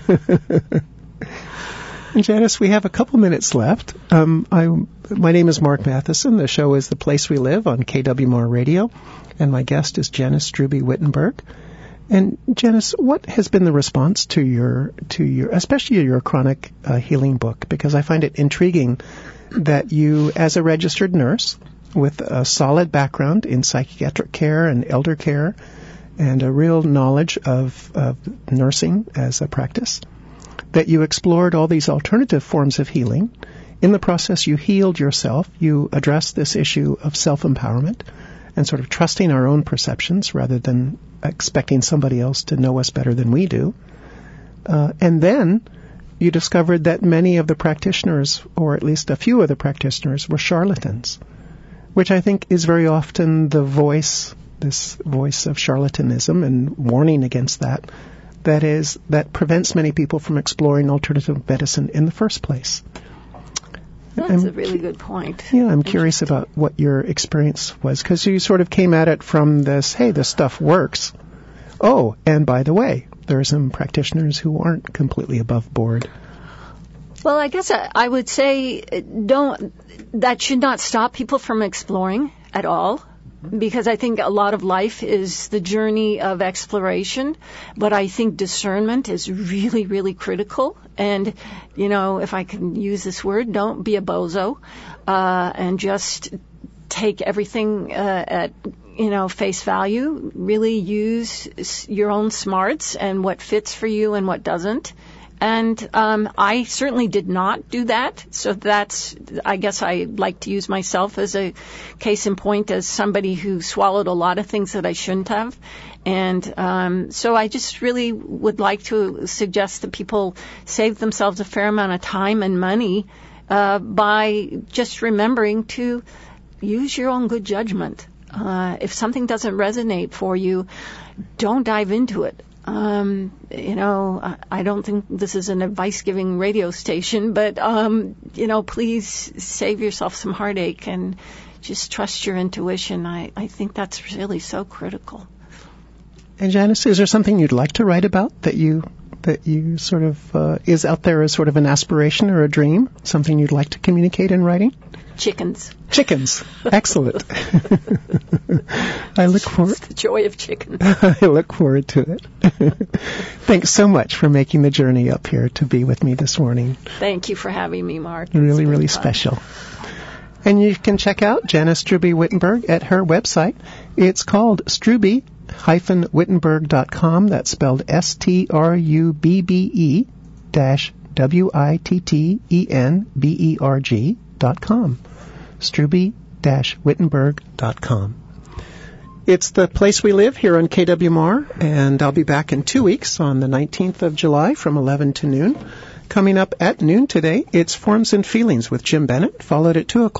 And Janice, we have a couple minutes left. Um, I, my name is Mark Matheson. The show is The Place We Live on K W M R Radio, and my guest is Janice Strube-Wittenberg. And Janice, what has been the response to your, to your, especially your chronic uh, healing book? Because I find it intriguing that you, as a registered nurse with a solid background in psychiatric care and elder care, and a real knowledge of, of nursing as a practice, that you explored all these alternative forms of healing. In the process, you healed yourself. You addressed this issue of self-empowerment and sort of trusting our own perceptions rather than expecting somebody else to know us better than we do. Uh, and then you discovered that many of the practitioners, or at least a few of the practitioners, were charlatans, which I think is very often the voice, this voice of charlatanism and warning against that, that is, that prevents many people from exploring alternative medicine in the first place. That's I'm, a really good point. Yeah, I'm curious about what your experience was, because you sort of came at it from this, hey, this stuff works. Oh, and by the way, there are some practitioners who aren't completely above board. Well, I guess I, I would say don't, that should not stop people from exploring at all. Because I think a lot of life is the journey of exploration, but I think discernment is really, really critical. And, you know, if I can use this word, don't be a bozo, uh, and just take everything uh, at, you know, face value. Really use your own smarts and what fits for you and what doesn't. And um, I certainly did not do that. So that's, I guess I like to use myself as a case in point as somebody who swallowed a lot of things that I shouldn't have. And um, so I just really would like to suggest that people save themselves a fair amount of time and money uh, by just remembering to use your own good judgment. Uh, if something doesn't resonate for you, don't dive into it. Um, you know, I don't think this is an advice-giving radio station, but, um, you know, please save yourself some heartache and just trust your intuition. I, I think that's really so critical. And Janice, is there something you'd like to write about that you that you sort of uh, is out there as sort of an aspiration or a dream? Something you'd like to communicate in writing? Chickens. Chickens. Excellent. I look forward. It's the joy of chicken. I look forward to it. Thanks so much for making the journey up here to be with me this morning. Thank you for having me, Mark. Really, really fun. Special. And you can check out Janice Strube-Wittenberg at her website. It's called Strube Wittenberg dot com. That's spelled S T R U B B E dash W I T T E N B E R G dot com. Strube dash Wittenberg dot com. It's the place we live here on K W M R, and I'll be back in two weeks on the nineteenth of July from eleven to noon. Coming up at noon today, it's Forms and Feelings with Jim Bennett, followed at two o'clock.